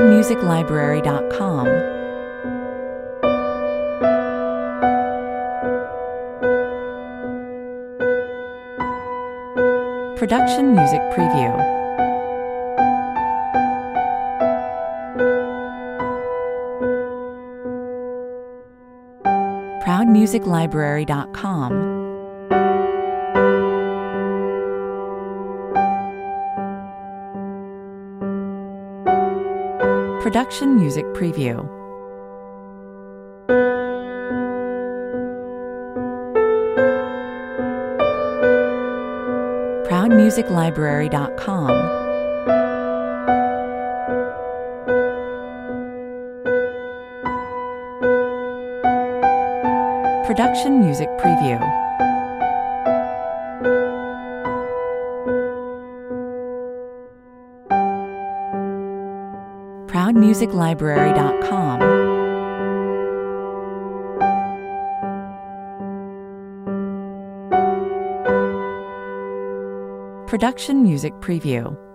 ProudMusicLibrary.com. Production Music Preview. ProudMusicLibrary.com. Production Music Preview. ProudMusicLibrary.com. Production Music Preview. ProudMusicLibrary.com. Production Music Preview.